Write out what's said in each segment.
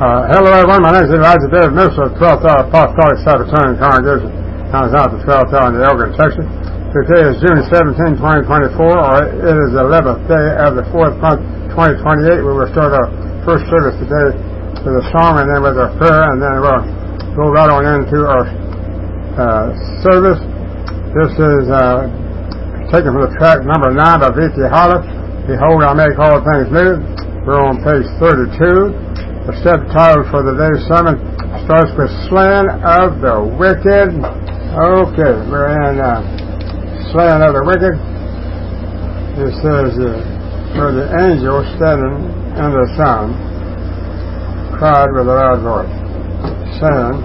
Hello everyone, my name is Elijah David, minister of the 12th Hour Apostolic Sabbatarian Congregation, comes out the 12th Hour in the Elgin, Texas. Today is June 17, 2024, or it is the 11th day of the 4th month, 2028. We will start our first service today with a song and then with our prayer, and then we'll go right on into our service. This is taken from the track number 9 by V.T. Hollis. Behold, I make all things new. We're on page 32. The subtitle for today's sermon starts with Slaying of the Wicked. Okay, we're in Slaying of the Wicked. It says, where the angel standing in the sun cried with a loud voice, saying,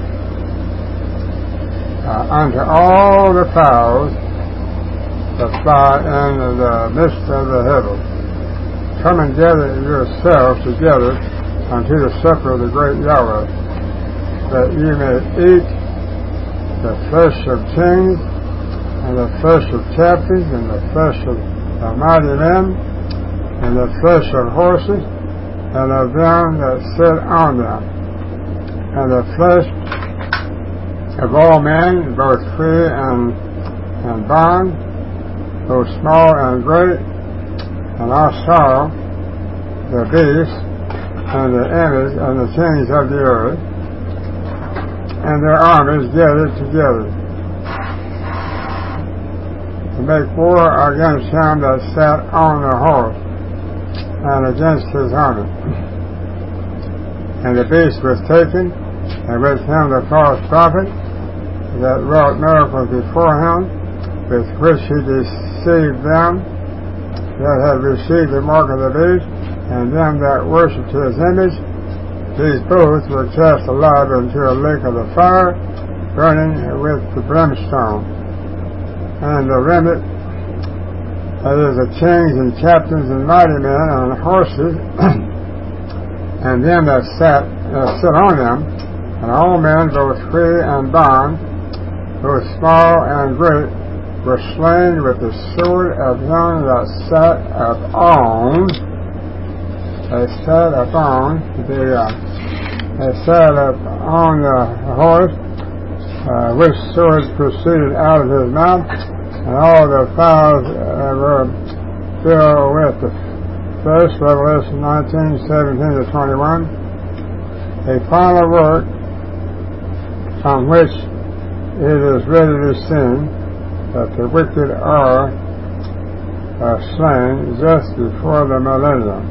unto all the fowls that fly in the midst of the heavens, come and gather yourselves together unto the supper of the great Yahweh, that ye may eat the flesh of kings, and the flesh of captains, and the flesh of mighty men, and the flesh of horses, and of them that sit on them, and the flesh of all men, both free and bond, both small and great. And I saw the beast, and the image and the kings of the earth, and their armies gathered together to make war against him that sat on the horse, and against his army. And the beast was taken, and with him the false prophet, that wrought miracles before him, with which he deceived them that had received the mark of the beast, and them that worshipped his image. These both were cast alive into a lake of the fire, burning with the brimstone. And the remnant, that is, the kings and captains and mighty men and horses, and them that sit on them, and all men, both free and bond, both small and great, were slain with the sword of him that sat upon. They sat upon the horse, which sword proceeded out of his mouth, and all the fowls were filled with the flesh. Revelation 19:17-21. A final work on which it is readily seen that the wicked are slain just before the millennium.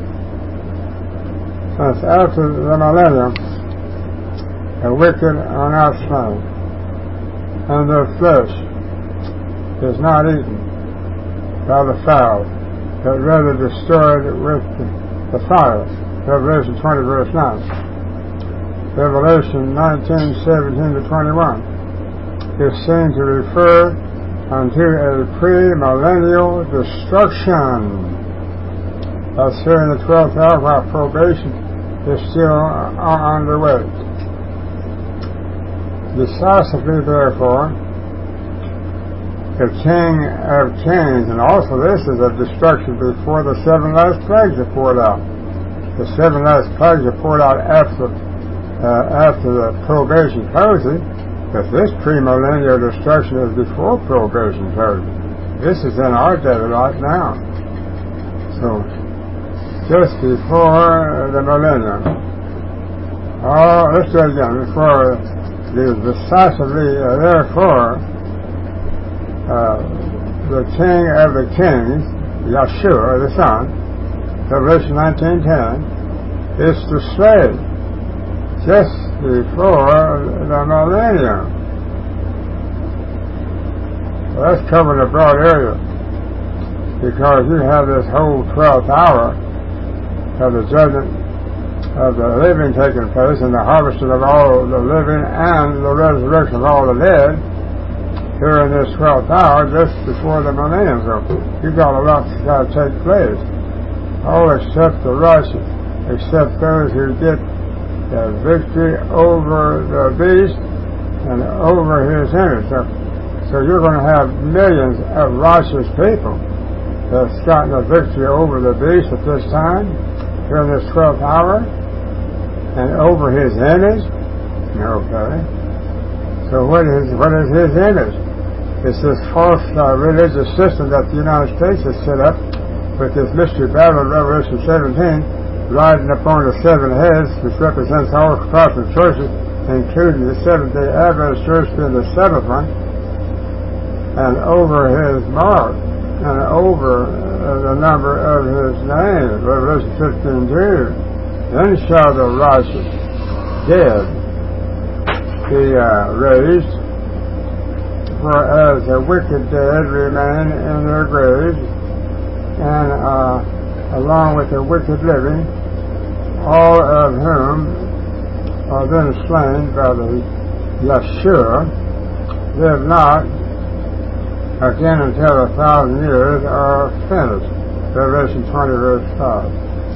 Since after the millennium, the wicked are not slain, and their flesh is not eaten by the fowls, but rather destroyed with the fire. Revelation 20, verse 9. Revelation 19:17-21 is seen to refer unto a pre-millennial destruction. That's here in the 12th hour, while probation is still underway. Decisively, therefore, the King of Kings, and also this is a destruction before the 7 last plagues are poured out. The 7 last plagues are poured out after the probation closes, but this premillennial destruction is before probation closes. This is in our day right now. So, just before the millennium. Oh, let's do it again. Before decisively, therefore, the King of the Kings, Yeshua, the Son, Revelation 19:10, is to slay just before the millennium. Well, that's covering a broad area, because you have this whole 12th hour of the judgment of the living taking place, and the harvesting of all the living, and the resurrection of all the dead here in this 12th hour just before the millennium. So you've got a lot that's got to take place. All except the righteous, except those who get the victory over the beast and over his image. So you're going to have millions of righteous people that's gotten a victory over the beast at this time, here in this 12th hour. and over his image. Okay. So what is his image? It's this false religious system that the United States has set up with this mystery Babylon, Revelation 17, riding upon the 7 heads, which represents all Protestant churches, including the Seventh-day Adventist Church being the 7th one, and over his mark, and over the number of his name, Revelation 15:2. Then shall the righteous dead be raised, whereas the wicked dead remain in their graves, and along with the wicked living, all of whom are then slain by the Yeshua, live not again until 1,000 years are finished. Revelation 20, verse 5.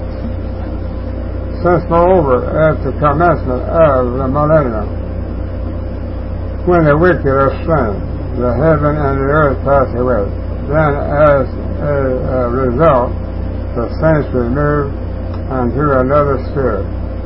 Since, moreover, at the commencement of the millennium, when the wicked are slain, the heaven and the earth pass away. Then, as a result, the saints will move unto another spirit.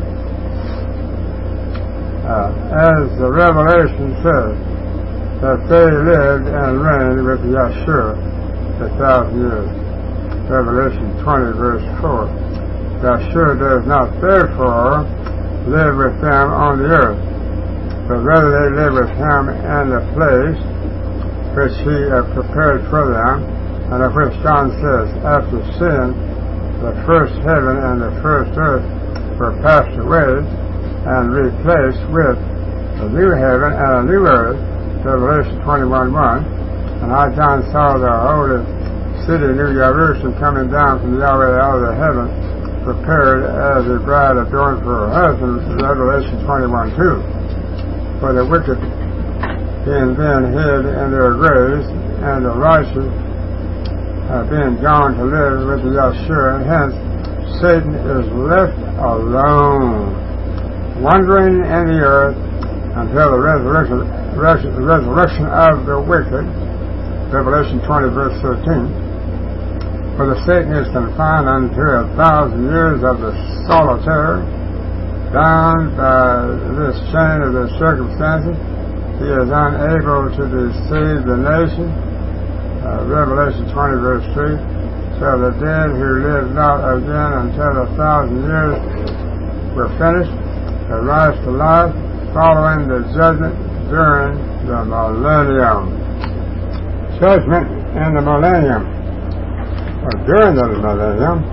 As the Revelation says, that they lived and reigned with Yeshua 1,000 years. Revelation 20, verse 4. Yeshua does not therefore live with them on the earth, but rather they live with him in the place which he prepared for them, and of which John says, after sin, the first heaven and the first earth were passed away and replaced with a new heaven and a new earth, Revelation 21:1. And I, John, saw the holy city, New Jerusalem, coming down from Yahweh out of the heaven, prepared as a bride adorned for her husband, Revelation 21:2. For the wicked being then hid in their graves, and the righteous being gone to live with the Yeshua, hence Satan is left alone, wandering in the earth until the resurrection of the wicked, Revelation 20, verse 13. For the Satan is confined unto 1,000 years of the solitary, bound by this chain of the circumstances. He is unable to deceive the nation, Revelation 20, verse 3. So the dead who live not again until 1,000 years were finished, will rise to life, following the judgment during the millennium. Judgment in the millennium. Or during the millennium,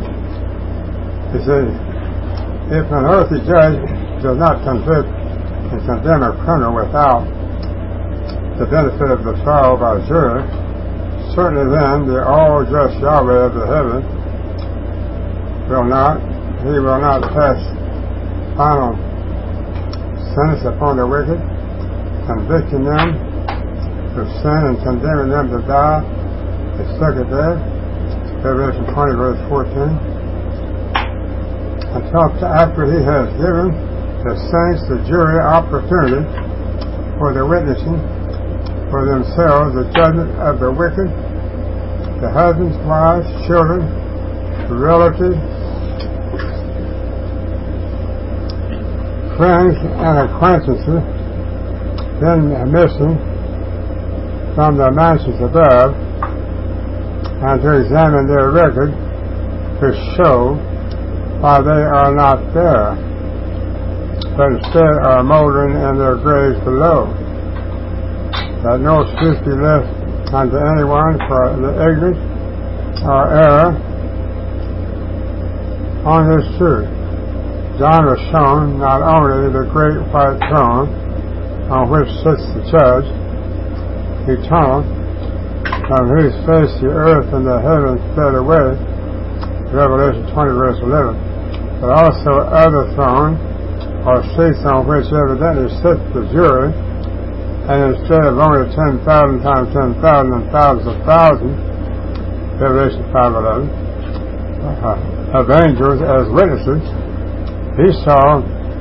you see, if an earthly judge does not convict and condemn a criminal without the benefit of the trial by jury, certainly then the all-just Yahweh of the heaven will not pass final sentence upon the wicked, convicting them of sin and condemning them to die the second day, Revelation 20, verse 14, until after he has given the saints the jury opportunity for the witnessing for themselves the judgment of the wicked, the husbands, wives, children, relatives, friends, and acquaintances, then missing from the mansions above, and to examine their record to show why they are not there, but instead are moldering in their graves below, that no excuse be left unto anyone for the ignorance or error on this truth. John was shown not only the great white throne on which sits the judge, eternal, from whose face the earth and the heavens fled away, Revelation 20, verse 11, but also other thrones or seats on which evidently sits the jury, and instead of only 10,000 times 10,000 and thousands of thousands, Revelation 5:11, of angels as witnesses, he saw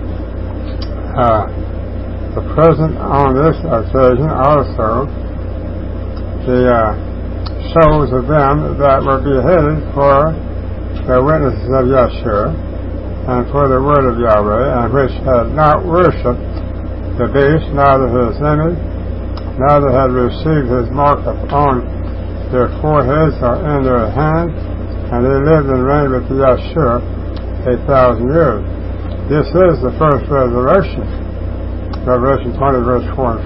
the present on this occasion also the souls of them that were beheaded for the witnesses of Yeshua, and for the word of Yahweh, and which had not worshipped the beast, neither his image, neither had received his mark upon their foreheads or in their hands, and they lived and reigned with Yahshua 8,000 years. This is the first resurrection. Revelation 20, verse 4 and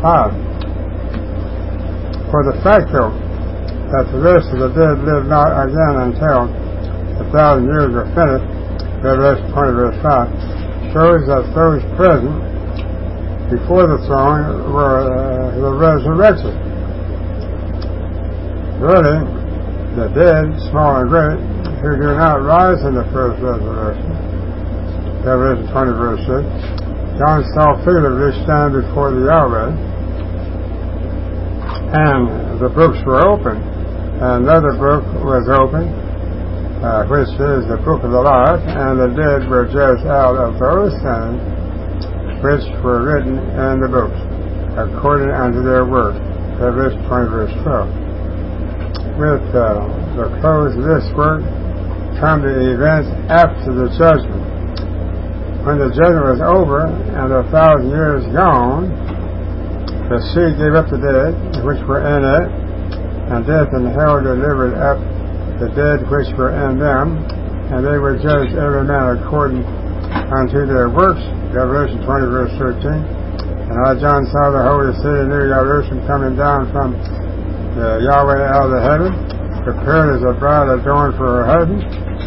5. For the fact, though, that the rest of the dead live not again until 1,000 years are finished, Revelation 20, verse 5, shows that those present before the throne were the resurrected. Really, the dead, small and great, who do not rise in the first resurrection, Revelation 20, verse 6, John saw figuratively stand before the Yahweh, and the books were opened. Another book was opened, which is the book of the life, and the dead were judged out of those things which were written in the books, according unto their works. Revelation 20, verse 12. With the close of this work come the events after the judgment. When the judgment was over and 1,000 years gone, the sea gave up the dead which were in it, and death and hell delivered up the dead which were in them, and they were judged every man according unto their works. Revelation 20, verse 13. And I, John, saw the holy city, New Jerusalem, coming down from the Yahweh out of the heaven, prepared as a bride adorned for her husband.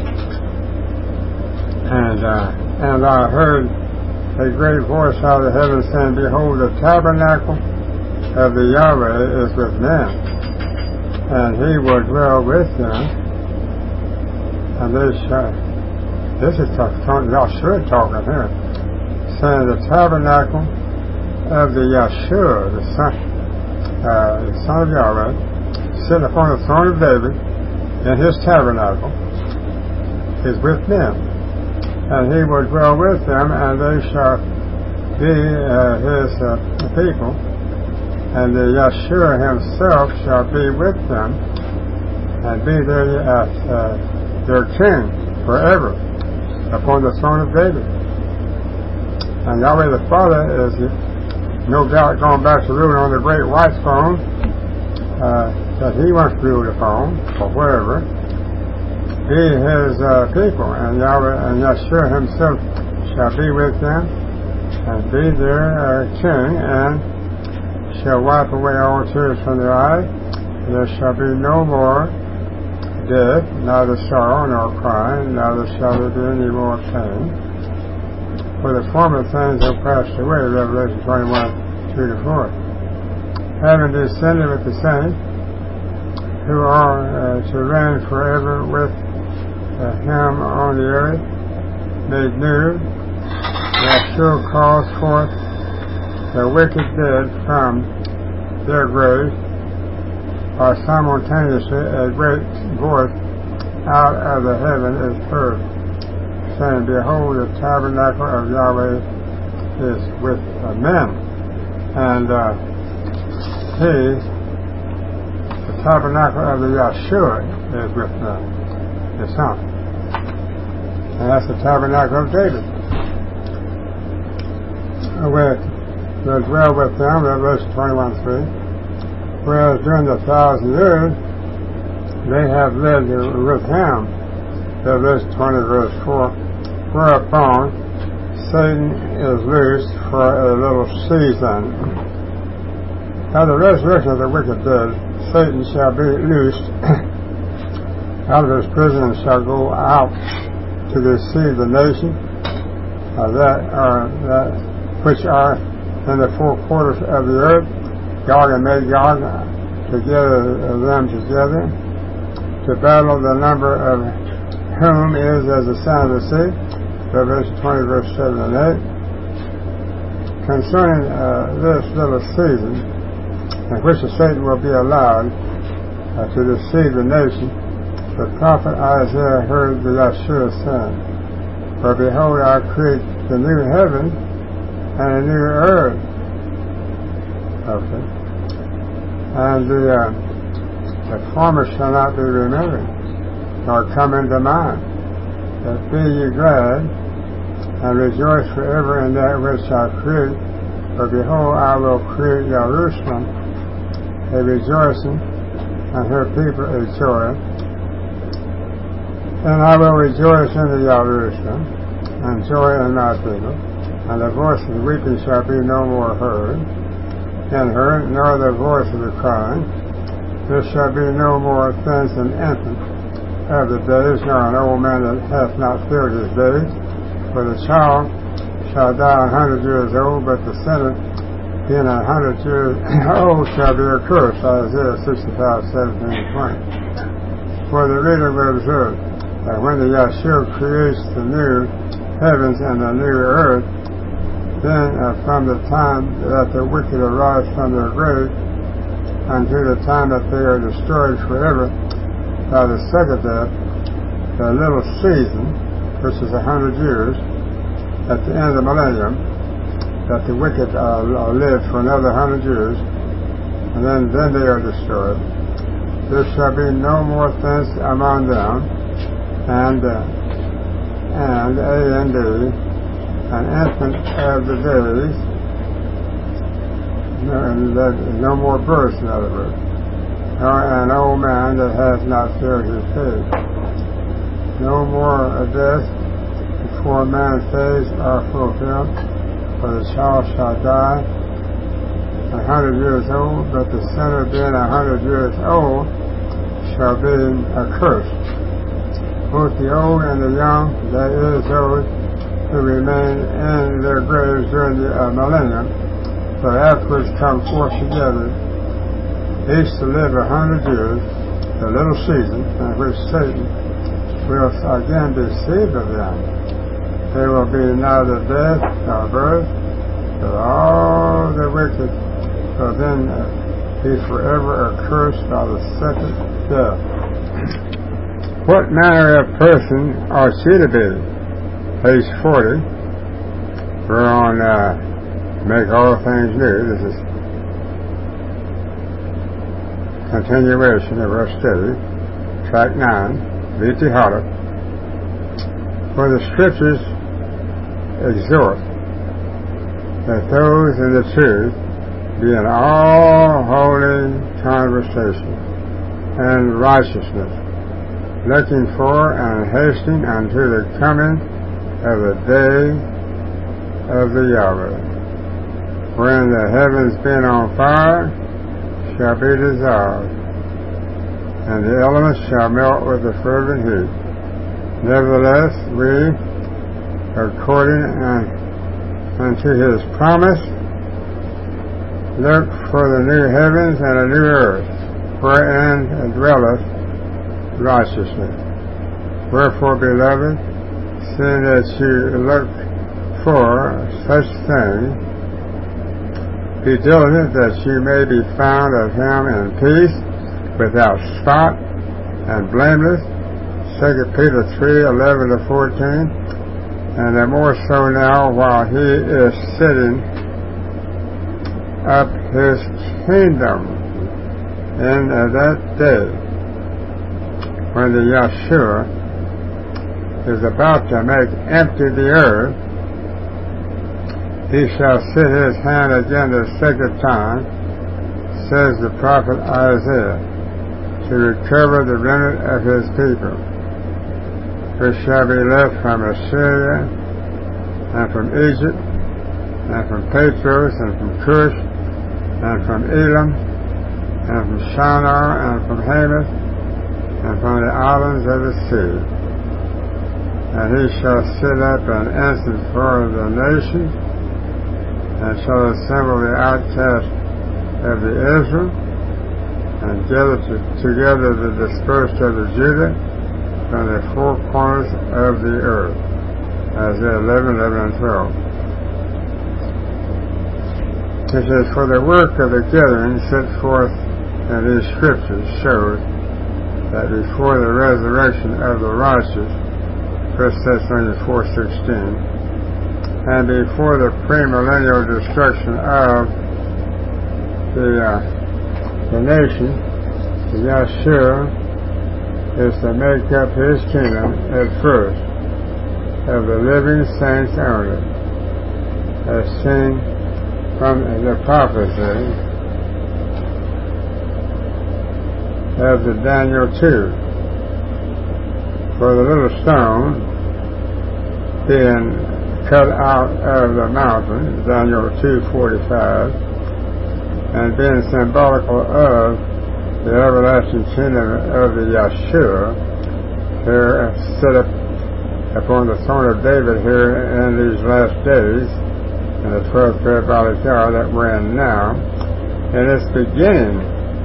And I heard a great voice out of the heaven saying, Behold, the tabernacle of the Yahweh is with men, and he will dwell with them, and they shall. This is Yahshua talking here, saying the tabernacle of the Yahshua, the son of Yahweh, sitting upon the throne of David in his tabernacle, is with men, and he will dwell with them, and they shall be his people, and the Yahshua himself shall be with them, and be their king forever upon the throne of David. And Yahweh the Father is no doubt going back to ruling on the great white throne that he wants to rule upon, or wherever, be his people, and Yahweh and Yahshua himself shall be with them, and be their king, and shall wipe away all tears from their eyes, and there shall be no more death, neither sorrow nor crying, neither shall there be any more pain. For the former things have passed away, Revelation 21, 2-4. Having descended with the saints, who are to reign forever with him on the earth, made new, Yahshua calls forth the wicked dead from their graves, while simultaneously a great voice out of the heaven is heard, saying, Behold, the tabernacle of Yahweh is with men, and the tabernacle of the Yahshua is with men, the Son. And that's the tabernacle of David. Will dwell with them, Revelation 21:3. Whereas during the 1,000 years, they have lived with him, Revelation 20, verse 4, whereupon Satan is loosed for a little season. By the resurrection of the wicked dead, Satan shall be loosed out of his prison and shall go out to deceive the nations which are in the four quarters of the earth, Gog and Magog, to gather them together, to battle, the number of whom is as the sand of the sea, Revelation 20, verse 7 and 8. Concerning this little season, in which the Satan will be allowed to deceive the nation, the prophet Isaiah heard the Yahshua saying, For behold, I create the new heaven and a new earth. Okay. And the former shall not be remembered, nor come into mind. But be ye glad, and rejoice forever in that which I create. For behold, I will create Jerusalem a rejoicing, and her people a joy. And I will rejoice in the Jerusalem, and joy in my people. And the voice of the weeping shall be no more heard in her, nor the voice of the crying. There shall be no more offense an infant of the days, nor an old man that hath not filled his days. For the child shall die 100 years old, but the sinner being 100 years old shall be accursed. Isaiah 65:17-20. For the reader will observe that when the Yahshua creates the new heavens and the new earth, then from the time that the wicked arise from their grave unto the time that they are destroyed forever by the second death, the little season, which is 100 years, at the end of the millennium, that the wicked live for another 100 years, and then they are destroyed. There shall be no more offense among them, and an infant of the days, no more births, in other words, nor an old man that has not filled his days. No more of death before man's days are fulfilled, for the child shall die 100 years old, but the sinner being 100 years old shall be accursed. Both the old and the young, that is, those who remain in their graves during the millennium, but afterwards come forth together, each to live 100 years, the little season in which Satan will again deceive of them. There will be neither death nor birth, but all the wicked will then be forever accursed by the second death. What manner of person ought she to be? Page 40. We're on Make All Things New. This is continuation of our study, track 9, V.T. Hodder. For the Scriptures exhort that those in the truth be in all holy conversation and righteousness, looking for and hastening unto the coming of the day of the Yahweh, when the heavens being on fire shall be dissolved, and the elements shall melt with a fervent heat. Nevertheless, we, according unto his promise, look for the new heavens and a new earth, wherein dwelleth righteousness. Wherefore, beloved, seeing that you look for such things, be diligent that you may be found of him in peace, without spot, and blameless. 2 Peter 3:11-14. And the more so now, while he is setting up his kingdom in that day, when the Yahshua is about to make empty the earth, he shall set his hand again the second time, says the prophet Isaiah, to recover the remnant of his people, which shall be left from Assyria, and from Egypt, and from Patros, and from Cush, and from Elam, and from Shinar, and from Hamath, and from the islands of the sea. And he shall set up an ensign for the nations, and shall assemble the outcast of the Israel, and gather together the dispersed of the Judah from the four corners of the earth. Isaiah 11:11-12. It says, for the work of the gathering set forth in these scriptures shows that before the resurrection of the righteous, 1 Thessalonians 4:16, and before the premillennial destruction of the nation, the Yahshua is to make up his kingdom at first, of the living saints only, as seen from the prophecy of the Daniel 2. For the little stone being cut out of the mountain, Daniel 2:45, and being symbolical of the everlasting kingdom of the Yeshua, here set up upon the throne of David here in these last days, in the 12th parabolic hour that we're in now, in its beginning.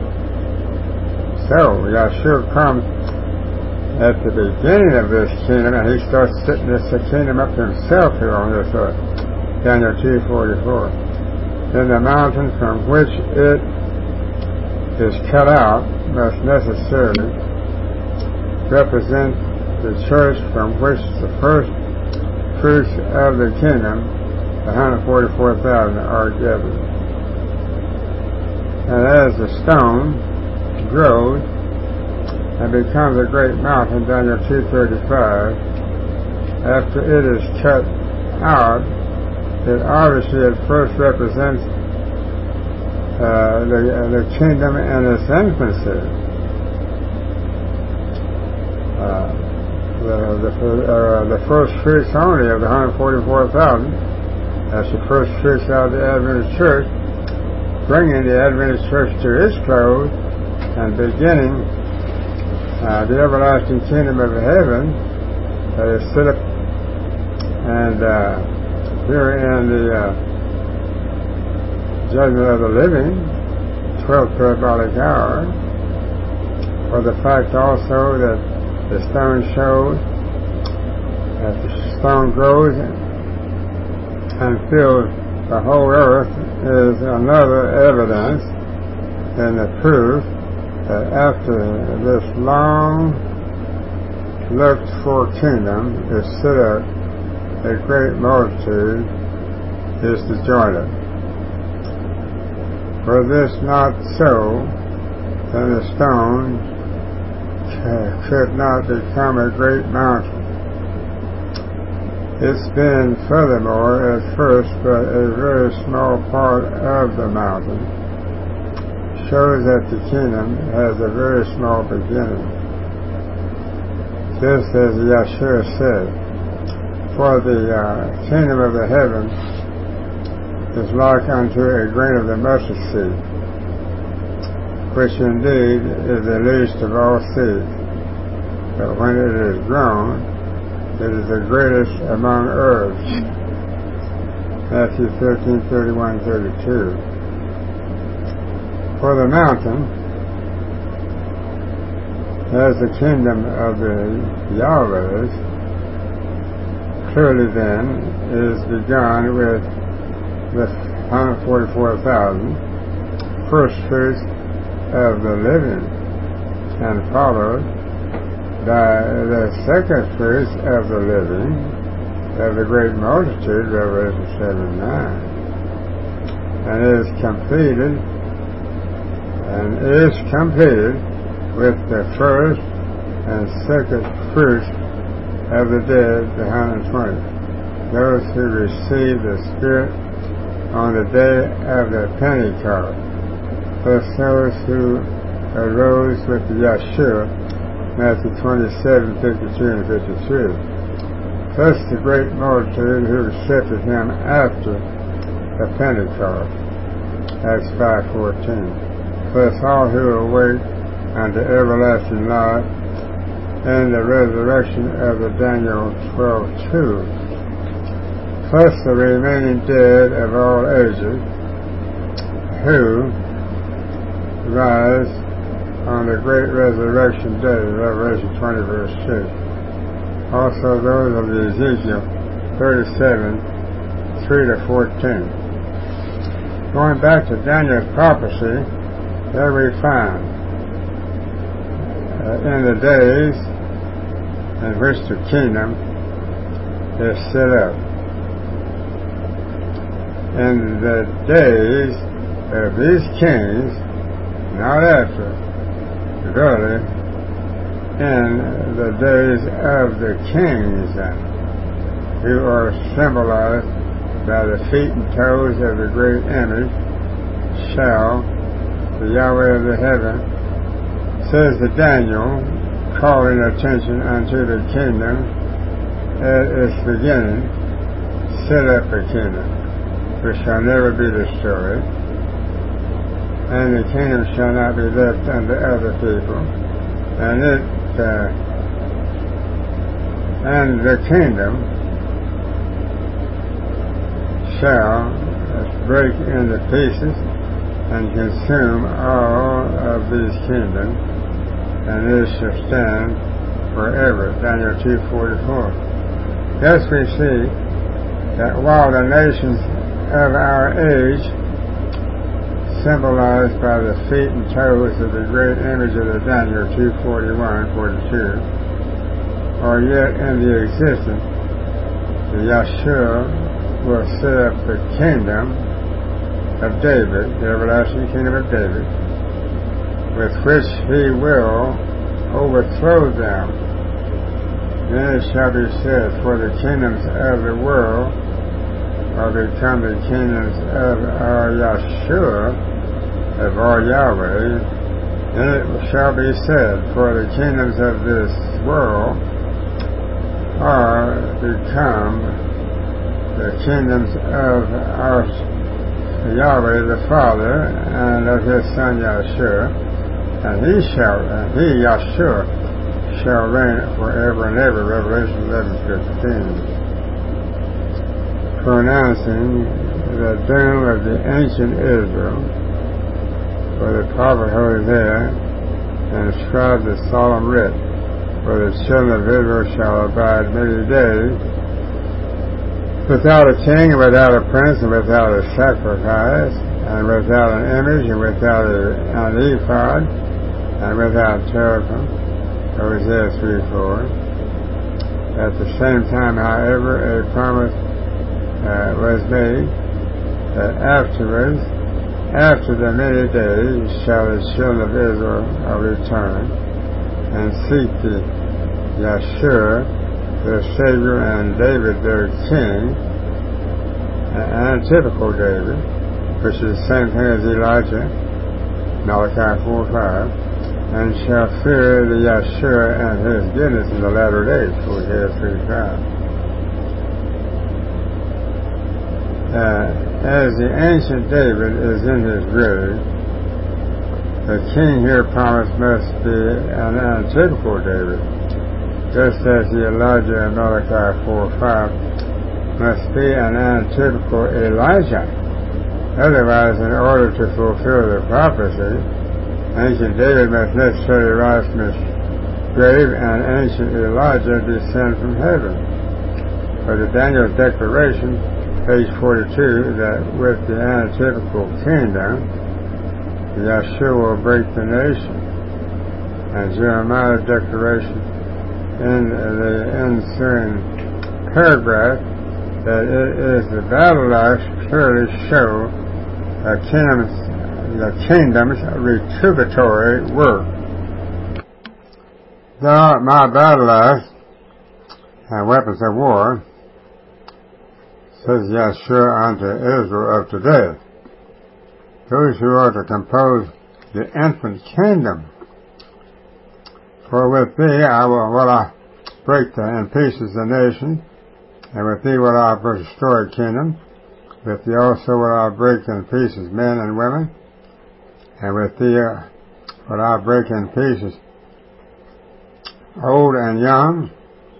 So Yeshua comes at the beginning of this kingdom, and he starts setting this kingdom up himself here on this earth. Daniel 2:44. Then the mountain from which it is cut out must necessarily represent the church from which the first fruits of the kingdom, the 144,000, are gathered. And as the stone grows and becomes a great mountain, Daniel 2:35, after it is cut out, it obviously at first represents the kingdom in its infancy. The first fruits only of the 144,000, that's the first fruits out of the Adventist Church, bringing the Adventist Church to its close and beginning the everlasting kingdom of heaven that is set up and here in the judgment of the living, 12th parabolic hour, for the fact also that the stone shows that the stone grows and fills the whole earth is another evidence and the proof that after this long looked for kingdom is set up, a great multitude is to join it. Were this not so, then the stone could not become a great mountain. It's been furthermore at first but a very small part of the mountain, shows that the kingdom has a very small beginning. Just as Yeshua said, for the kingdom of the heaven is like unto a grain of the mustard seed, which indeed is the least of all seeds, but when it is grown, it is the greatest among herbs. Matthew 13:31-32. For the mountain, as the kingdom of the Yahwehs, clearly then is begun with the 144,000 first fruits of the living, and followed by the second fruits of the living of the great multitude, Revelation 7:9, and is completed with the first and second fruits of the dead, the 120, those who received the Spirit on the day of the Pentecost, plus those who arose with Yeshua, Matthew 27:52 and 53, plus the great multitude who accepted him after the Pentecost, Acts 5:14, plus all who await unto everlasting life and the resurrection of the Daniel 12:2, plus the remaining dead of all ages who rise on the great resurrection day, Revelation 20:6. Also those of Ezekiel 37:3-14. Going back to Daniel's prophecy, there we find in the days in which the kingdom is set up, in the days of these kings, not after, really, in the days of the kings, who are symbolized by the feet and toes of the great image, shall, the Yahweh of the heaven, says to Daniel, calling attention unto the kingdom at its beginning, set up a kingdom which shall never be destroyed, and the kingdom shall not be left unto other people, and the kingdom shall break into pieces and consume all of these kingdoms, and it shall stand forever. Daniel 2:44. Thus we see that while the nations of our age, symbolized by the feet and toes of the great image of the Daniel 2:41-42, are yet in the existence, the Yahshua will set up the kingdom of David, the everlasting kingdom of David, with which he will overthrow them. Then it shall be said, for the kingdoms of the world are become the kingdoms of our Yahshua, of our Yahweh. Then it shall be said, for the kingdoms of this world are become the kingdoms of our Yahweh the Father and of his Son Yahshua, and he Yahshua shall reign forever and ever. Revelation 11:15. Pronouncing the doom of the ancient Israel, for the prophet Hosea, and inscribed the solemn writ, for the children of Israel shall abide many days, without a king, and without a prince, and without a sacrifice, and without an image, and without an ephod, and without teraphim. Hosea 3:4. At the same time, however, a promise was made that afterwards, after the many days, shall the children of Israel return and seek the Yahshua, their Savior, and David, their King, and typical David, which is the same thing as Elijah, Malachi 4:5, and shall fear the Yahshua and his goodness in the latter days, Hosea 3:5. As the ancient David is in his grave, the king here promised must be an antitypical David, just as the Elijah in Malachi 4:5 must be an antitypical Elijah. Otherwise, in order to fulfill the prophecy, ancient David must necessarily rise from his grave and ancient Elijah descend from heaven. For the Daniel's declaration, page 42, that with the antitypical kingdom, Yahshua will break the nation. And Jeremiah's declaration in the ensuing paragraph that it is the battle axe clearly show the kingdom's retributory work. Thou art my battle axe and weapons of war, says Yahshua unto Israel of today, those who are to compose the infant kingdom. For with thee will I break in pieces the nation, and with thee will I destroy kingdom. With thee also will I break in pieces men and women, and with thee will I break in pieces old and young,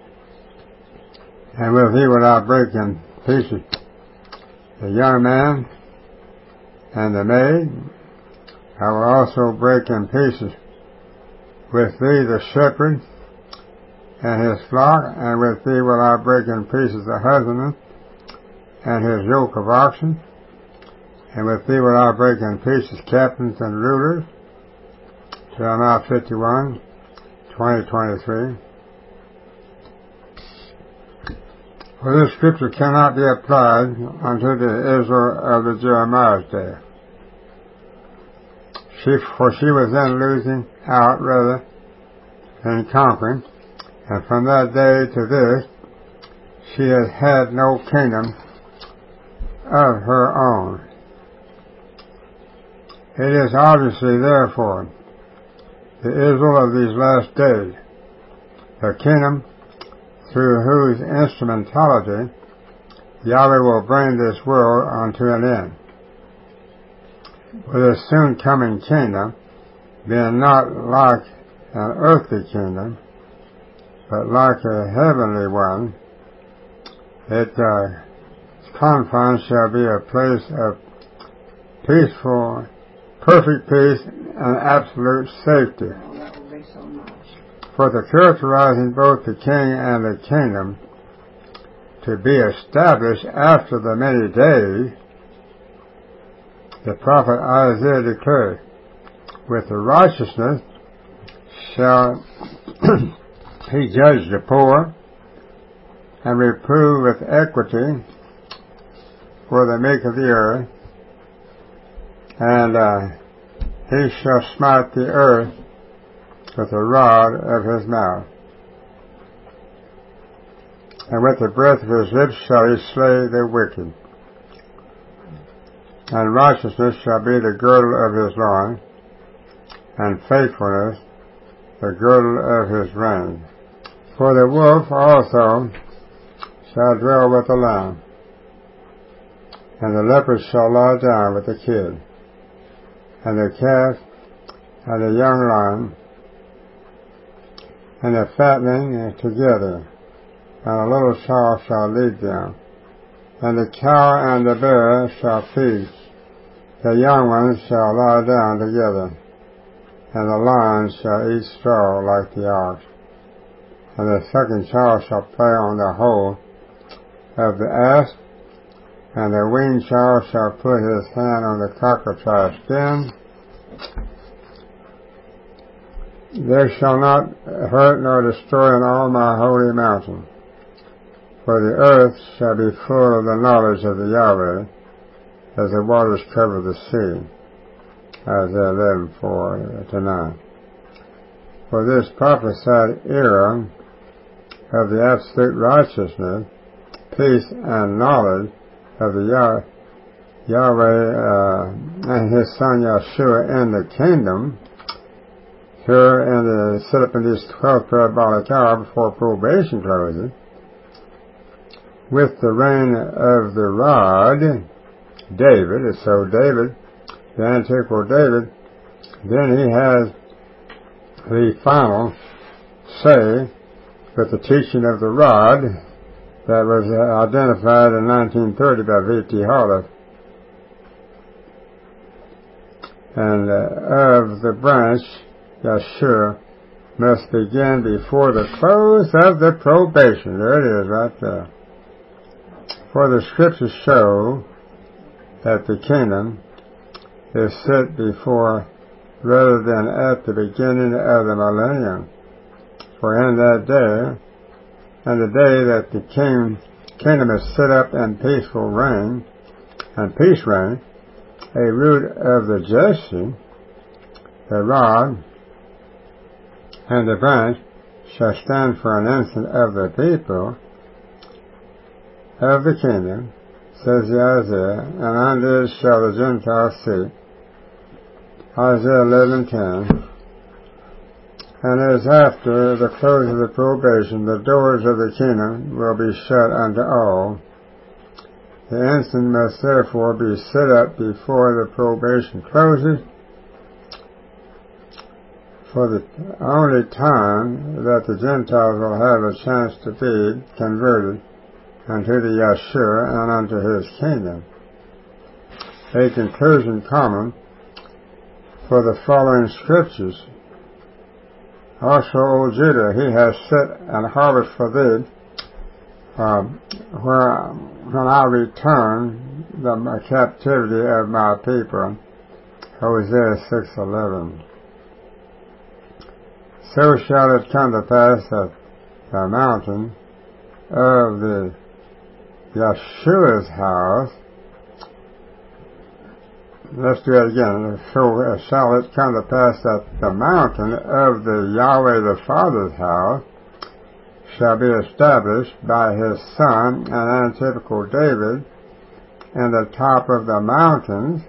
and with thee will I break in pieces the young man and the maid. I will also break in pieces with thee the shepherd and his flock, and with thee will I break in pieces the husbandman and his yoke of oxen, and with thee will I break in pieces captains and rulers. Jeremiah 51:20-23. For this scripture cannot be applied unto the Israel of the Jeremiah's day. For she was then losing out rather than conquering, and from that day to this she has had no kingdom of her own. It is obviously, therefore, the Israel of these last days, the kingdom through whose instrumentality Yahweh will bring this world unto an end. For this soon coming kingdom, being not like an earthly kingdom, but like a heavenly one, its confines shall be a place of peaceful, perfect peace and absolute safety. For the characterizing both the king and the kingdom to be established after the many days, the prophet Isaiah declared, with the righteousness shall he judge the poor, and reprove with equity for the meek of the earth, and he shall smite the earth with the rod of his mouth, and with the breath of his lips shall he slay the wicked. And righteousness shall be the girdle of his loins, and faithfulness the girdle of his reins. For the wolf also shall dwell with the lamb, and the leopard shall lie down with the kid, and the calf and the young lion and the fatling together, and a little child shall lead them. And the cow and the bear shall feed, the young ones shall lie down together, and the lion shall eat straw like the ox. And the second child shall play on the hole of the ass, and the weaned child shall put his hand on the cockatrice skin. They shall not hurt nor destroy in all my holy mountain, for the earth shall be full of the knowledge of the Yahweh, as the waters cover the sea. Isaiah 11:4-9. For this prophesied era of the absolute righteousness, peace, and knowledge of the Yahweh and his son Yeshua in the kingdom, here in the set up in this 12th parabolic hour before probation closes, with the reign of the rod, David. So David, the antiqual David, then he has the final say with the teaching of the rod that was identified in 1930 by V.T. Hollis. And of the branch, Yeshua must begin before the close of the probation. There it is right there. For the scriptures show that the kingdom is set before rather than at the beginning of the millennium. For in that day, and the day that the kingdom is set up in peaceful reign, and peace reign, a root of the Jesse, the rod, and the branch shall stand for an instant of the people of the kingdom, says the Isaiah, and under it shall the Gentiles see. Isaiah 11:10. And as after the close of the probation, the doors of the kingdom will be shut unto all. The instant must therefore be set up before the probation closes, for the only time that the Gentiles will have a chance to be converted unto the Yeshua and unto his kingdom. A conclusion common for the following scriptures. Also, O Judah, he has set an harvest for thee, when I return the captivity of my people. Hosea 6:11. So shall it come to pass that the mountain of the Yeshua's house, let's do it again. So shall it come to pass that the mountain of the Yahweh the Father's house shall be established by his son, an antitypical David, in the top of the mountains,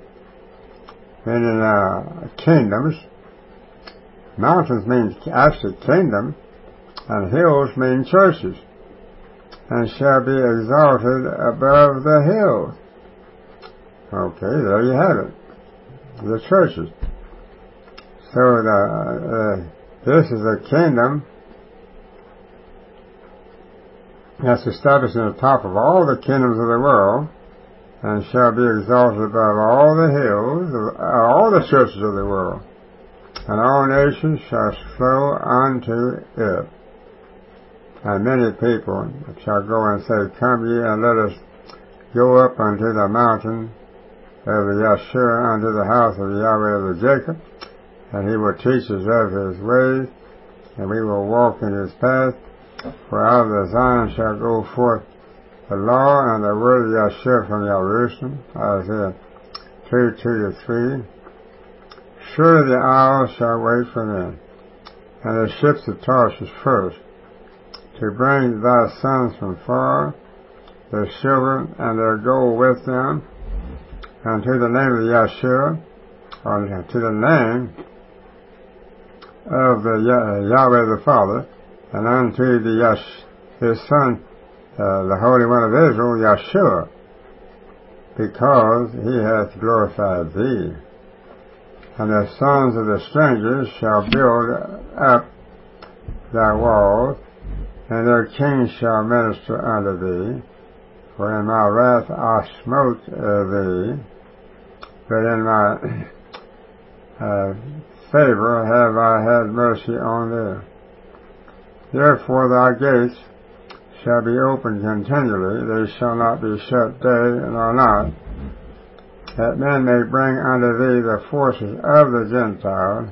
meaning kingdoms. Mountains mean actually kingdom, and hills mean churches, and shall be exalted above the hills. Okay, there you have it. The churches. So this is a kingdom that's established in the top of all the kingdoms of the world, and shall be exalted above all the hills, all the churches of the world, and all nations shall flow unto it. And many people shall go and say, Come ye, and let us go up unto the mountain of the Yahshua, unto the house of Yahweh of the Jacob, and he will teach us of his ways, and we will walk in his path. For out of the Zion shall go forth the law and the word of Yahshua from Jerusalem. Isaiah 2:2-3. Surely the isles shall wait for them, and the ships of Tarshish first, to bring thy sons from far, their silver and their gold with them, and to the name of Yahshua, or to the name of the Yahweh the Father, and unto his Son, the Holy One of Israel, Yahshua, because he hath glorified thee. And the sons of the strangers shall build up thy walls, and their kings shall minister unto thee. For in my wrath I smote thee, but in my favor have I had mercy on thee. Therefore thy gates shall be opened continually, they shall not be shut day nor night, that men may bring unto thee the forces of the Gentiles,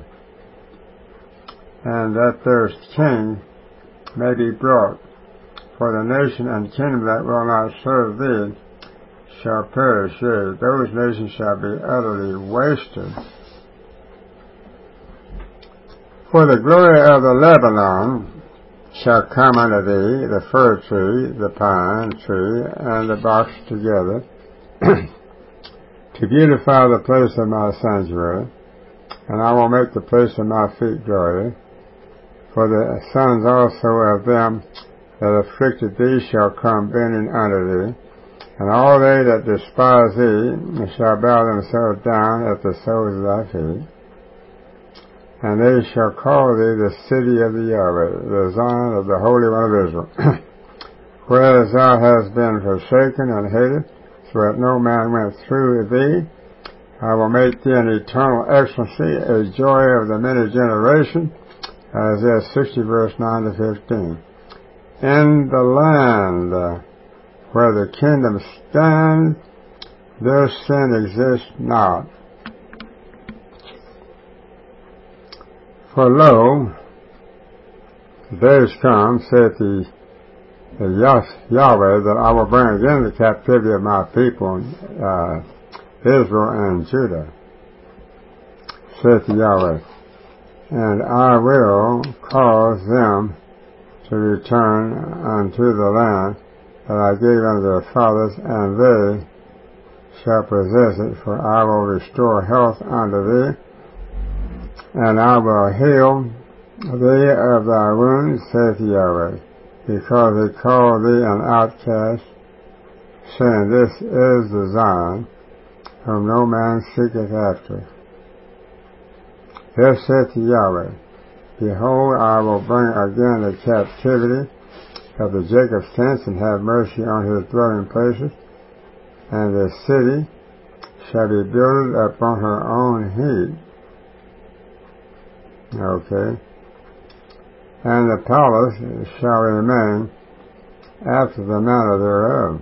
and that their king may be brought. For the nation and kingdom that will not serve thee shall perish, yea, those nations shall be utterly wasted. For the glory of the Lebanon shall come unto thee, the fir tree, the pine tree, and the box together, to beautify the place of my sanctuary, and I will make the place of my feet glorious. For the sons also of them that afflicted thee shall come bending unto thee, and all they that despise thee shall bow themselves down at the soles of thy feet. And they shall call thee the city of the Yahweh, the Zion of the Holy One of Israel. Whereas thou hast been forsaken and hated, so that no man went through thee, I will make thee an eternal excellency, a joy of the many generations. Isaiah 60 verse 9-15. In the land where the kingdom stands, their sin exists not. For lo, the days come, saith the Yahweh, that I will bring again the captivity of my people, Israel and Judah, saith the Yahweh, and I will cause them to return unto the land that I gave unto their fathers, and they shall possess it, for I will restore health unto thee, and I will heal thee of thy wounds, saith Yahweh, because they call thee an outcast, saying, This is the Zion, whom no man seeketh after. Thus saith Yahweh, Behold, I will bring again the captivity of the Jacob's tents, and have mercy on his dwelling places, and the city shall be built upon her own heap. Okay. And the palace shall remain after the manner thereof.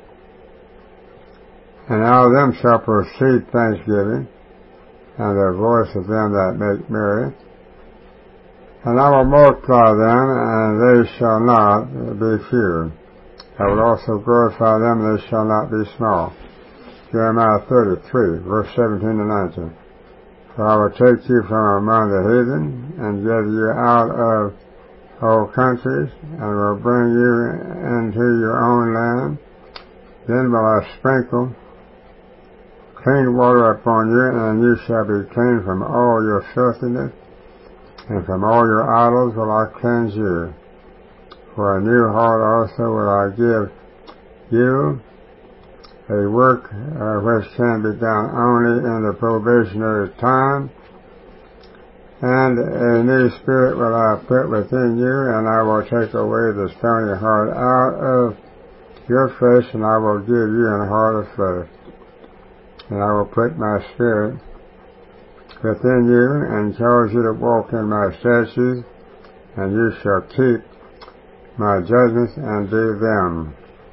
And out of them shall proceed thanksgiving, and the voice of them that make merry. And I will multiply them, and they shall not be few. I will also glorify them, and they shall not be small. Jeremiah 33, verse 17-19. For I will take you from among the heathen, and gather you out of all countries, and will bring you into your own land. Then will I sprinkle clean water upon you, and you shall be clean from all your filthiness, and from all your idols will I cleanse you. For a new heart also will I give you, a work which can be done only in the probationary time. And a new spirit will I put within you, and I will take away the stony heart out of your flesh, and I will give you a heart of flesh. And I will put my spirit within you, and cause you to walk in my statutes, and you shall keep my judgments and do them.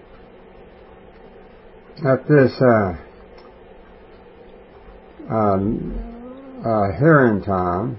At this nearing time,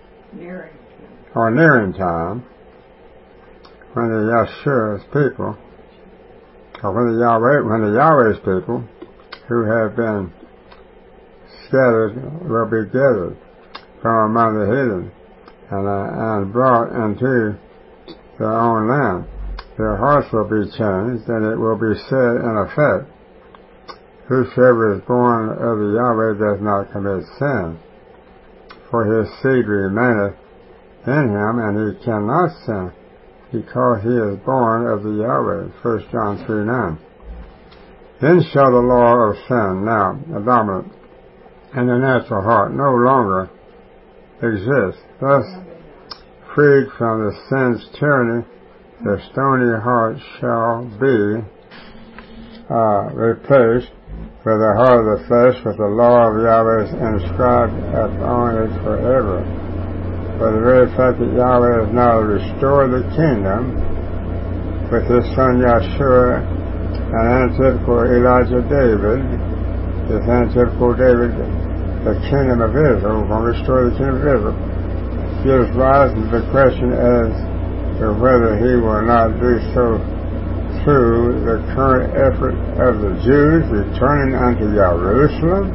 when the Yahshua's people, or when the Yahweh's people who have been scattered will be gathered from among the heathen and brought into their own land, their hearts will be changed, and it will be said in effect, whosoever is born of the Yahweh does not commit sin, for his seed remaineth in him, and he cannot sin, because he is born of the Yahweh. 1 John 3:9. Then shall the law of sin, now dominant in the natural heart, no longer exist. Thus, freed from the sin's tyranny, the stony heart shall be replaced with the heart of the flesh, with the law of Yahweh inscribed upon it forever. For the very fact that Yahweh has now restored the kingdom with his son Yahshua, an antithetical Elijah David, this antithetical David, the kingdom of Israel, will restore the kingdom of Israel, gives rise to the question as to whether he will not do so through the current effort of the Jews returning unto Jerusalem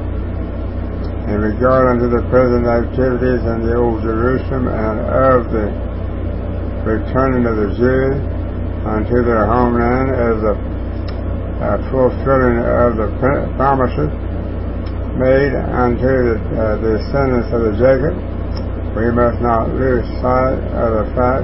in regard unto the present activities in the old Jerusalem, and of the returning of the Jews unto their homeland as a fulfilling of the promises made unto the descendants of the Jacob. We must not lose sight of the fact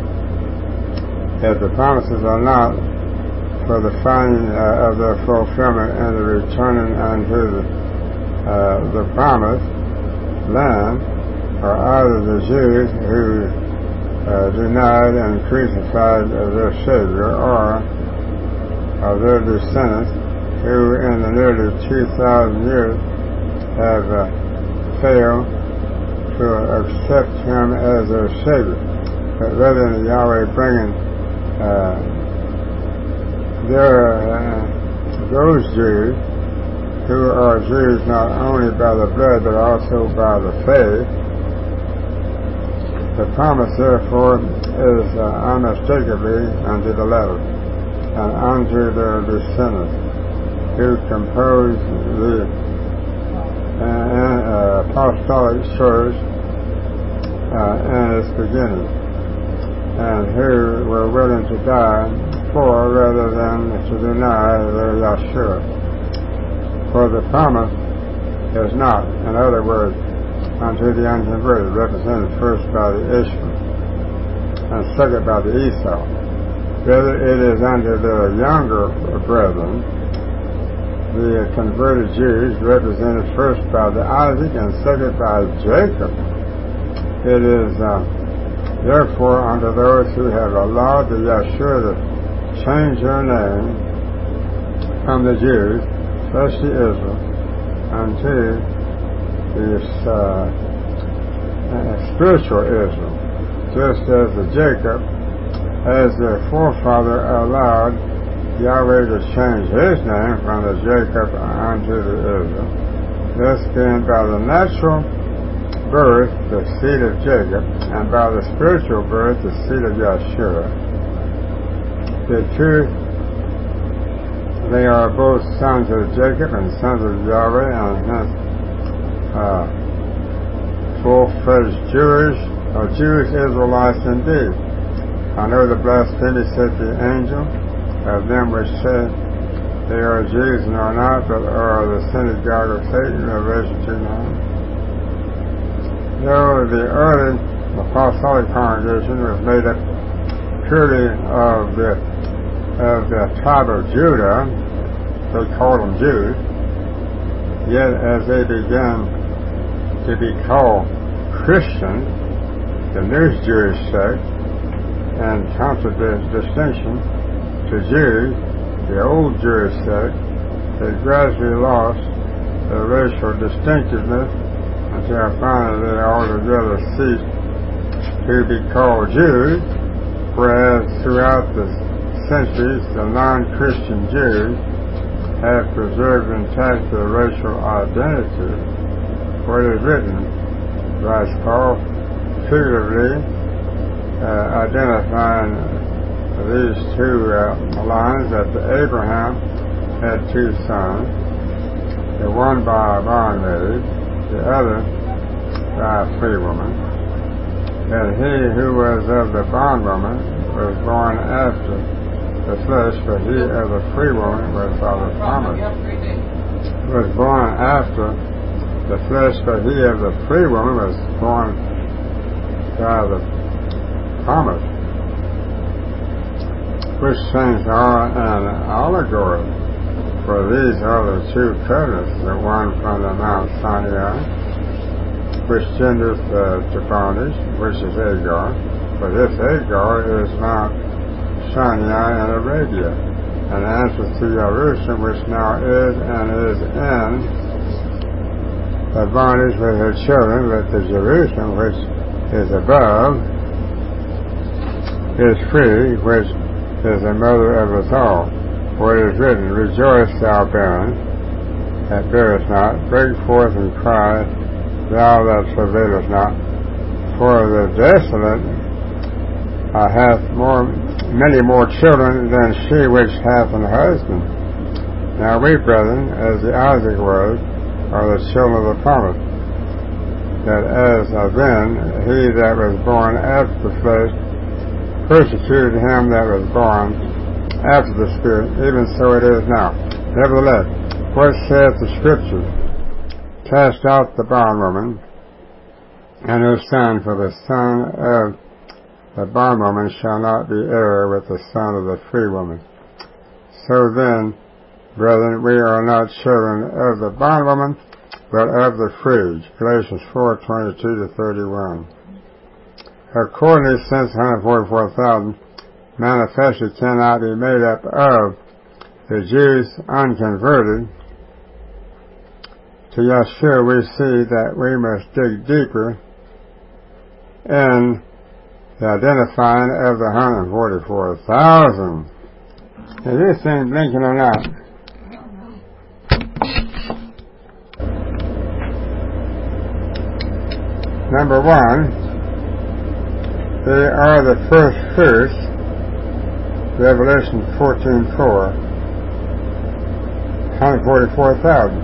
that the promises are not for the finding of their fulfillment and the returning unto the promised land, or either the Jews who denied and crucified their Savior, or of their descendants who in the nearly 2,000 years have failed to accept him as their Savior. But rather than Yahweh bringing those Jews who are Jews not only by the blood but also by the faith, the promise therefore is unmistakably unto the letter and unto their descendants who compose the apostolic church in its beginning, and who were willing to die for rather than to deny their Yahshua. For the promise is not, in other words, unto the unconverted, represented first by the Ishmael and second by the Esau. Rather, it is unto the younger brethren, the converted Jews, represented first by the Isaac and second by Jacob. It is therefore unto those who have allowed the Yahshua to change their name from the Jews, especially Israel, unto the spiritual Israel, just as the Jacob, as their forefather, allowed Yahweh to change his name from the Jacob unto the Israel, this being by the natural birth the seed of Jacob, and by the spiritual birth the seed of Yahshua. The two, they are both sons of Jacob and sons of Yahweh, and hence full-fledged Jewish Israelites indeed. I know the blasphemy, said the angel, of them which say they are Jews and are not, but are the synagogue of Satan, Revelation 2:9. Though the early apostolic congregation was made up purely of the tribe of Judah, they called them Jews, yet as they began to be called Christians, the new Jewish sect, and contradistinction to Jews, the old Jewish sect, they gradually lost their racial distinctiveness until finally they altogether ceased to be called Jews, whereas throughout the centuries the non-Christian Jews have preserved intact their racial identity, for it is written, writes Paul, figuratively identifying these two lines, that Abraham had two sons, the one by a bondmaid, the other by a free woman, and he who was of the bondwoman was born after the flesh, but he of the free woman was by the promise. Was born after the flesh, but he of the free woman was born by the promise. Which things are an allegory, for these are the two covenants, the one from the Mount Sinai, which genders to bondage, which is Hagar, for this Hagar is Mount Sinai in Arabia, and answers to Jerusalem, which now is and is in the bondage with her children, but the Jerusalem which is above is free, which is the mother of us all. For it is written, rejoice, thou barren that bearest not, break forth and cry, thou that travailest not, for the desolate hath many more children than she which hath an husband. Now we, brethren, as the Isaac was, are the children of the promise, that as then he that was born after the flesh persecuted him that was born after the Spirit, even so it is now. Nevertheless, what saith the Scripture? Cast out the bondwoman and her son, for the son of the bondwoman shall not be heir with the son of the free woman. So then, brethren, we are not children of the bondwoman, but of the free. Galatians 4:22-31. Accordingly, since 144,000 manifestly cannot be made up of the Jews unconverted, to Yeshua we see that we must dig deeper in the identifying of the 144,000. Is this thing blinking or not? Number one, they are the first fruits, Revelation 14:4, 144,000.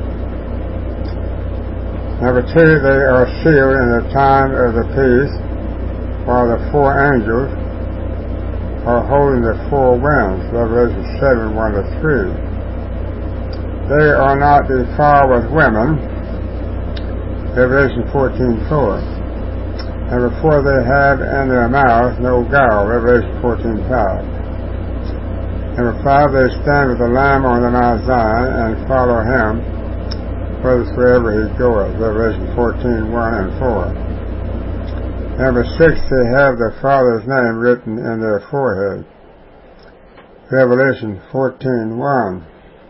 Number two, they are sealed in the time of the peace, while the four angels are holding the four winds, Revelation 7:1-3. They are not defiled with women, Revelation 14:4. Number four, they have in their mouth no guile, Revelation 14:5. Number five, they stand with the Lamb on the Mount Zion and follow him whithersoever he goeth, Revelation 14:1-4. Number six, they have the Father's name written in their forehead, Revelation 14:1.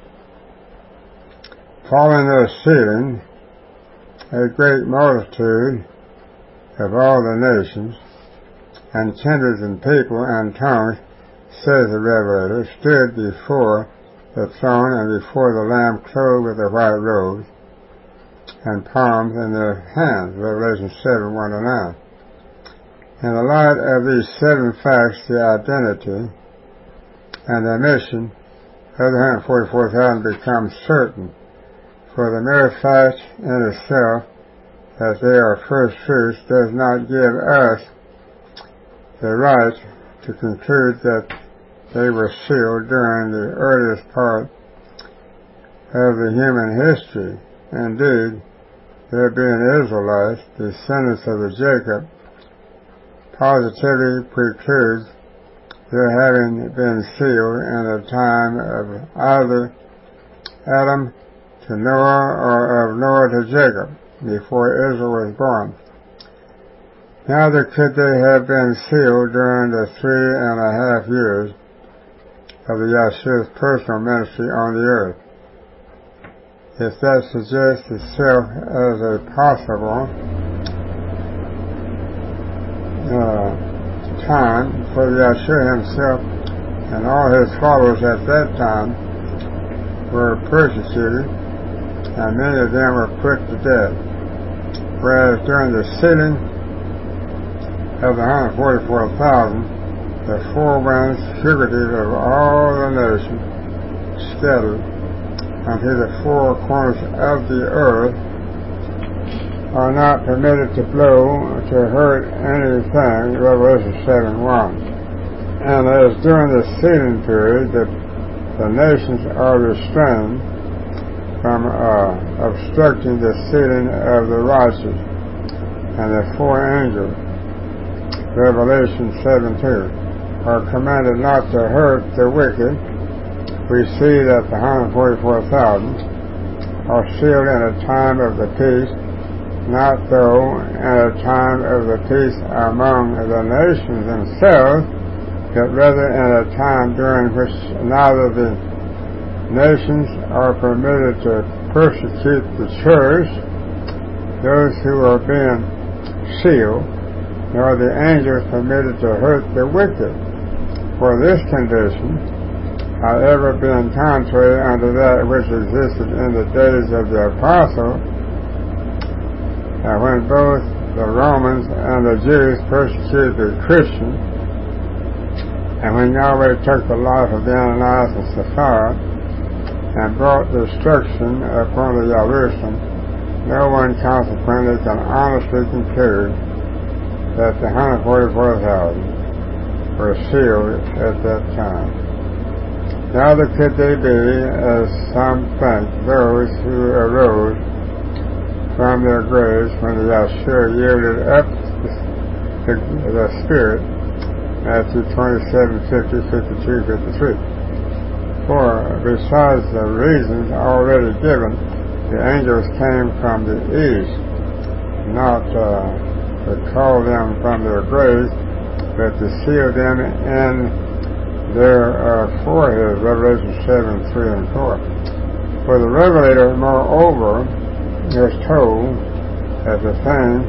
Following their sealing, a great multitude of all the nations and kindreds and people and tongues, says the Revelator, stood before the throne and before the Lamb, clothed with the white robes and palms in their hands, Revelation 7:1-9. In the light of these seven facts, the identity and the mission of the 144,000 becomes certain, for the mere fact in itself that they are first fruits does not give us the right to conclude that they were sealed during the earliest part of the human history. Indeed, there being Israelites, descendants of the Jacob, positively precludes their having been sealed in the time of either Adam to Noah or of Noah to Jacob, before Israel was born. Neither could they have been sealed during the 3.5 years of the Yeshua's personal ministry on the earth. If that suggests itself as a possible time for Yeshua himself and all his followers at that time were persecuted, and many of them were put to death. Whereas during the sealing of the 144,000, the four winds fugitive of all the nations scattered unto the four corners of the earth are not permitted to blow to hurt anything, Revelation 7:1. And as during the sealing period, the nations are restrained from obstructing the sealing of the righteous and the four angels, Revelation 7:2, are commanded not to hurt the wicked. We see that the 144,000 are sealed in a time of the peace, not though in a time of the peace among the nations themselves, but rather in a time during which neither the nations are permitted to persecute the church, those who are being sealed, nor the angels permitted to hurt the wicked. For this condition, however, being contrary unto that which existed in the days of the apostles, when both the Romans and the Jews persecuted the Christians, and when Yahweh took the life of the Ananias and Sapphira and brought destruction upon the Jerusalem, no one consequently can honestly conclude that the 144,000 were sealed at that time. Neither could they be, as some think, those who arose from their graves when the Yeshua yielded up the Spirit, Matthew 27:50, 52, 53. For besides the reasons already given, the angels came from the east, not to call them from their graves, but to seal them in their foreheads, Revelation 7:3 and 4. For the Revelator, moreover, is told that the thing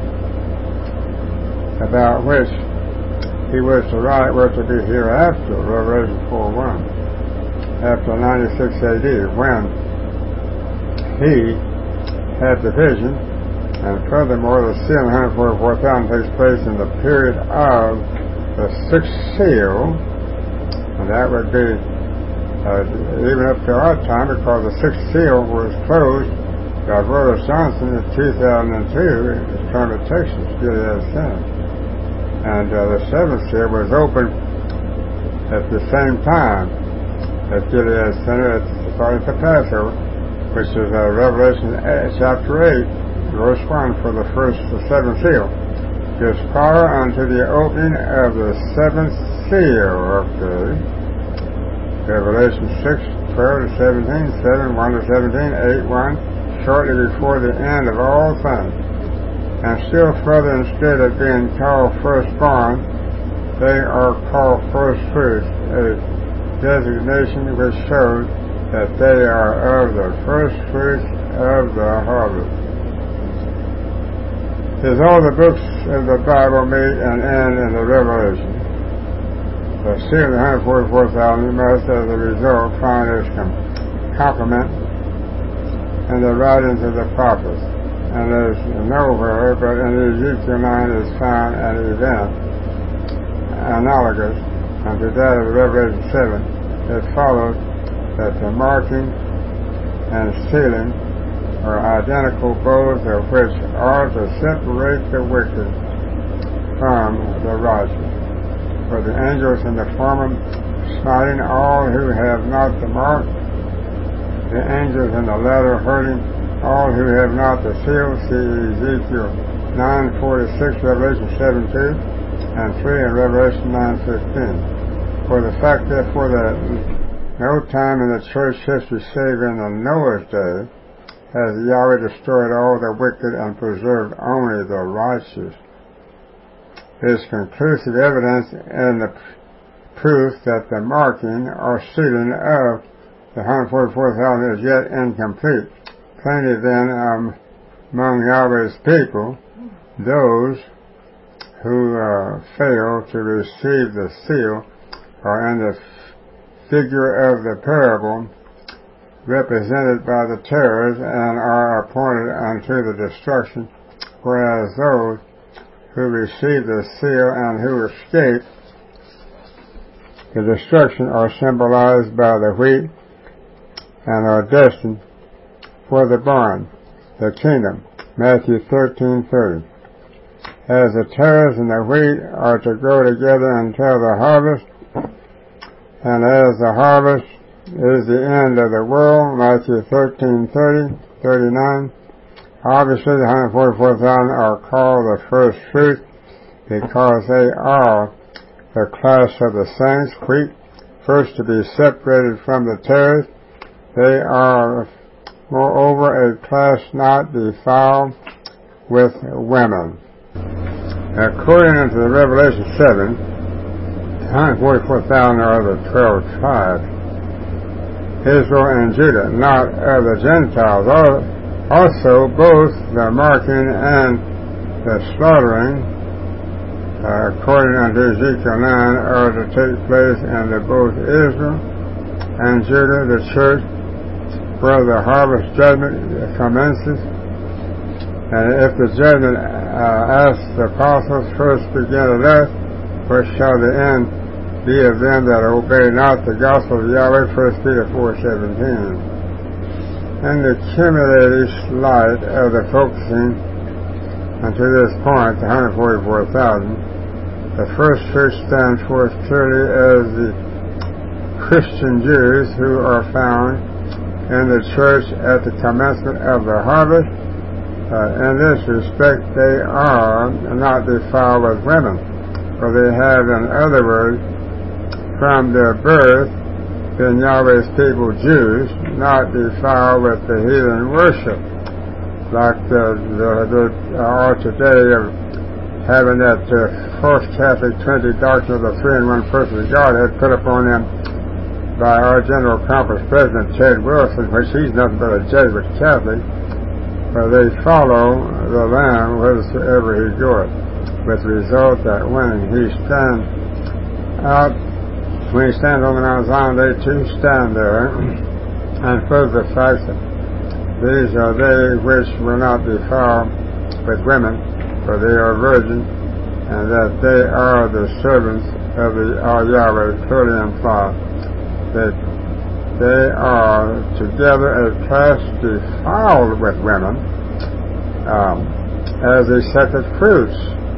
about which he was to write were to be hereafter, Revelation 4:1, after 96 AD, when he had the vision, and furthermore the seal 144,000 takes place in the period of the sixth seal, and that would be even up to our time, because the sixth seal was closed by Brother Johnson in 2002 at Kermit, Texas, Gilead Center. And the seventh seal was opened at the same time at Gilead Center at the Passover, which is Revelation chapter 8, verse 1 for the first seventh seal. Just prior unto the opening of the seventh seal, okay. Revelation 6:12 to 17, 7:1 to 17, 8:1, shortly before the end of all things. And still further, instead of being called firstborn, they are called firstfruits, a designation which shows that they are of the firstfruits of the harvest. As all the books of the Bible meet and end in the Revelation, the seal of the 144,000 must, as a result, find its complement in the writings of the prophets. And there's nowhere but in Ezekiel 9 is found an event analogous unto that of Revelation 7. It follows that the marking and sealing are identical, both of which are to separate the wicked from the righteous. for the angels in the former smiting all who have not the mark, the angels in the latter hurting all who have not the seal. See Ezekiel 9:46, Revelation 7:2, and 3 in Revelation 9:15. For the fact, therefore, that no time in the church history save in the Noah's day has Yahweh destroyed all the wicked and preserved only the righteous is conclusive evidence in the proof that the marking or sealing of the 144,000 is yet incomplete. Plenty then among Yahweh's people, those who fail to receive the seal are in the figure of the parable represented by the terrors and are appointed unto the destruction, whereas those who receive the seal and who escape the destruction are symbolized by the wheat and are destined for the barn, the kingdom. Matthew 13:30. As the tares and the wheat are to grow together until the harvest, and as the harvest is the end of the world, Matthew 13:39. Obviously, the 144,000 are called the first fruit because they are the class of the saints, wheat, first to be separated from the tares. They are, moreover, a class not defiled with women. According to the Revelation 7, the 144,000 are the 12 tribes, Israel and Judah, not of the Gentiles. Also, both the marking and the slaughtering, according unto Ezekiel 9, are to take place in both Israel and Judah, the church, where the harvest judgment commences. And if the judgment asks the apostles, first begin at earth, what shall the end be of them that obey not the gospel of Yahweh? 1 Peter 4:17. And the cumulative light of the focusing unto this point, the 144,000, the first fruits stand forth clearly as the Christian Jews who are found in the church at the commencement of the harvest. In this respect, they are not defiled with women, for they have, in other words, from their birth, been Yahweh's people Jews, not defiled with the heathen worship, like the are today of having that false Catholic Trinity doctrine of the three in one person of Godhead put upon them by our General Conference President Ted Wilson, which he's nothing but a Jesuit Catholic, where they follow the Lamb whithersoever he goeth, with the result that when he stands on the Mount Zion, they too stand there and prove the fact that these are they which will not defile with women, for they are virgins, and that they are the servants of our Yahweh, clearly imply that they are together a class defiled with women as the second fruits.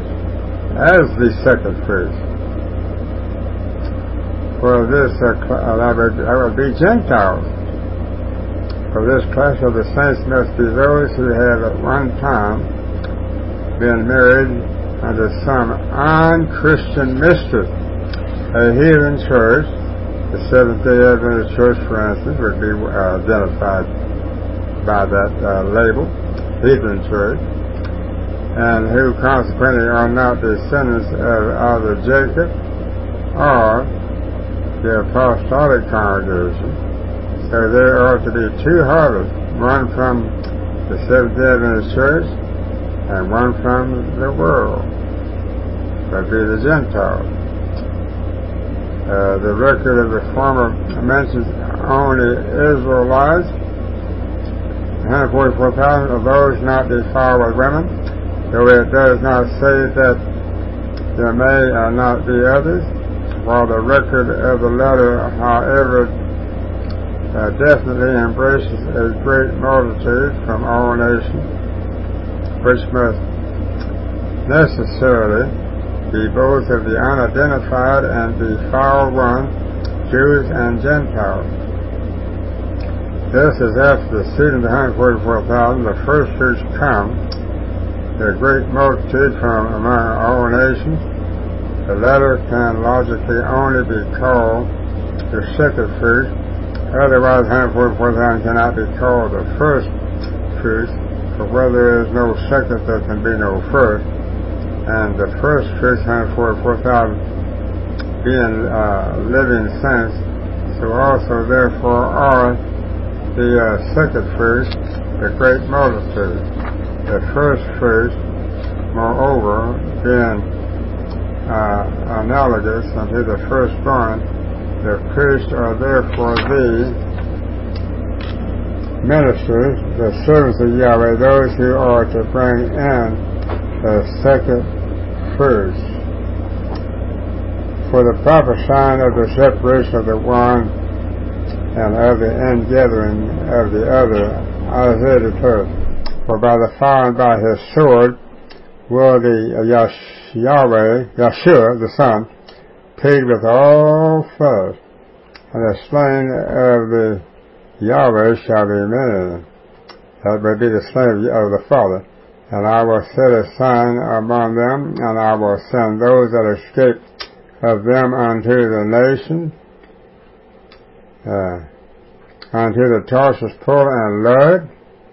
For this, that would be Gentiles. For this class of the saints must be those who have at one time been married under some unchristian mistress. A heathen church, the Seventh-day Adventist Church, for instance, would be identified by that label, heathen church, and who consequently are not descendants of either Jacob or the apostolic congregation. So there are to be two harvests, one from the Seventh-day Adventist Church and one from the world. That would be the Gentiles. The record of the former mentions only Israelites, 144,000 of those not defiled with women, though it does not say that there may not be others, while the record of the letter, however, definitely embraces a great multitude from all nations, which must necessarily be both of the unidentified and defiled ones, Jews and Gentiles. This is after the seed of the 144,000, the first fruits come, the great multitude from among all nations. The latter can logically only be called the second fruit. Otherwise, 144,000 cannot be called the first fruit, for where there is no second, there can be no first. And the first fruit, 144,000, being living saints, so also therefore are the second fruit, the great multitude. The first fruit, moreover, being analogous unto the firstborn, the priests are therefore the ministers, the servants of Yahweh, those who are to bring in the second fruits. For the prophesying of the separation of the one and of the ingathering of the other, Isaiah declares, for by the fire and by his sword will the Yeshua, the Son, plead with all flesh, and the slain of the Yahweh shall be many. That will be the slain of the Father. And I will set a sign among them, and I will send those that escape of them unto the nation, unto the Tarshish Pul and Lud,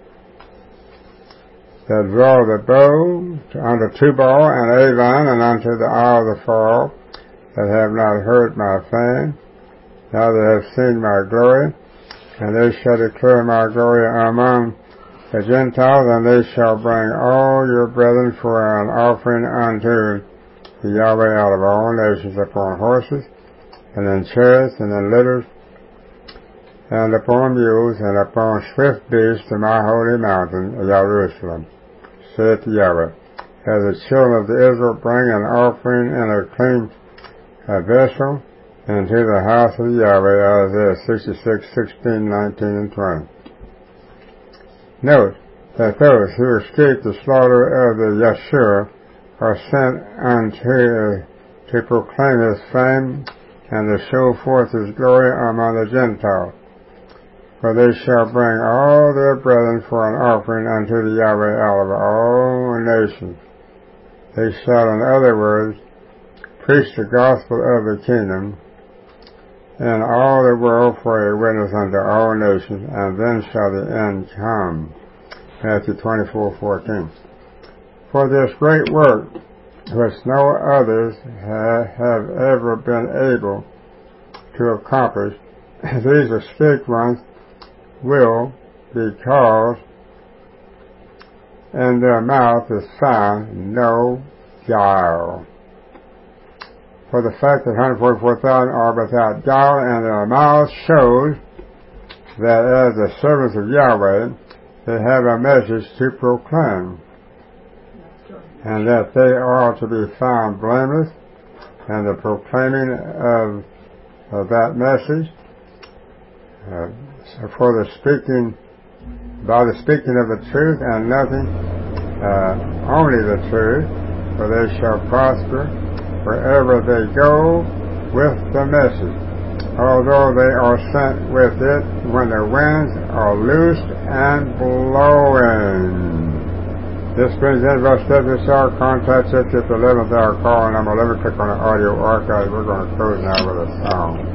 that draw the bow, unto Tubal and Avon, and unto the Isle of the Fall, that have not heard my fame, neither have seen my glory, and they shall declare my glory among the Gentiles, and they shall bring all your brethren for an offering unto the Yahweh out of all nations, upon horses, and in chariots, and in litters, and upon mules, and upon swift beasts, to my holy mountain, Jerusalem, saith Yahweh. As the children of Israel bring an offering in a clean vessel into the house of Yahweh, Isaiah 66, 16, 19, and 20. Note that those who escape the slaughter of the Yeshua are sent unto to proclaim his fame and to show forth his glory among the Gentiles. For they shall bring all their brethren for an offering unto the Yahweh out of all nations. They shall, in other words, preach the gospel of the kingdom in all the world for a witness unto all nations, and then shall the end come. Matthew 24:14. For this great work, which no others have ever been able to accomplish, these escaped ones will, because in their mouth is found no guile. For the fact that 144,000 are without guile in their mouths shows that as the servants of Yahweh, they have a message to proclaim, and that they are to be found blameless in the proclaiming of that message, for the speaking, by the speaking of the truth and nothing, only the truth, for they shall prosper wherever they go with the message, although they are sent with it when the winds are loosed and blowing. This brings the end of our study this hour. Contact us at the 11th hour call, and I'm 11. Click on the audio archive. We're going to close now with a song.